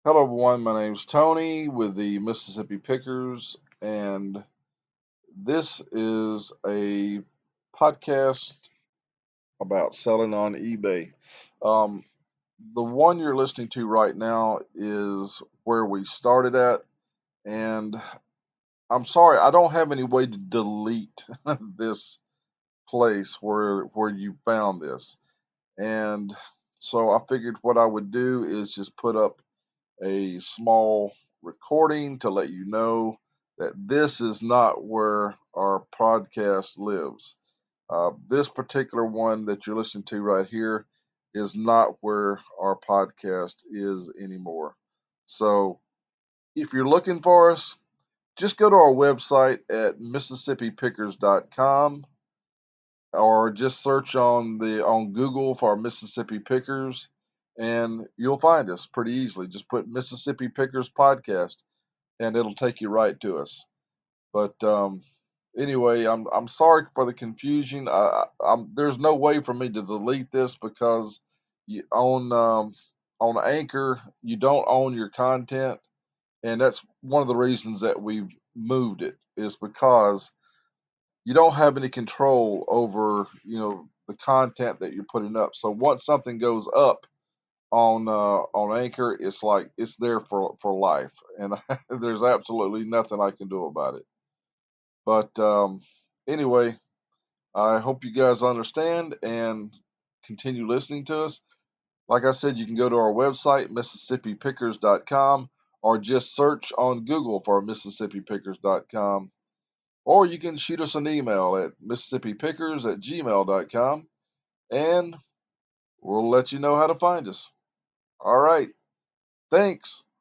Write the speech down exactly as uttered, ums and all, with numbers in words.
Hello, everyone. My name's Tony with the Mississippi Pickers, and this is a podcast about selling on eBay. Um, the one you're listening to right now is where we started at, and I'm sorry, I don't have any way to delete this place where where you found this, and so I figured what I would do is just put up a small recording to let you know that this is not where our podcast lives. Uh, this particular one that you're listening to right here is not where our podcast is anymore. So if you're looking for us, just go to our website at mississippi pickers dot com or just search on the on Google for Mississippi Pickers and you'll find us pretty easily. Just put Mississippi Pickers podcast and it'll take you right to us. But um, anyway, I'm I'm sorry for the confusion. I, I, I'm, there's no way for me to delete this because you, on um, on Anchor you don't own your content, and that's one of the reasons that we've moved it is because you don't have any control over you know the content that you're putting up. So once something goes up on uh, on Anchor, it's like it's there for for life, and there's absolutely nothing I can do about it. But um, anyway, I hope you guys understand and continue listening to us. Like I said, you can go to our website, mississippi pickers dot com, or just search on Google for mississippi pickers dot com. Or you can shoot us an email at mississippi pickers at gmail dot com, and we'll let you know how to find us. All right. Thanks.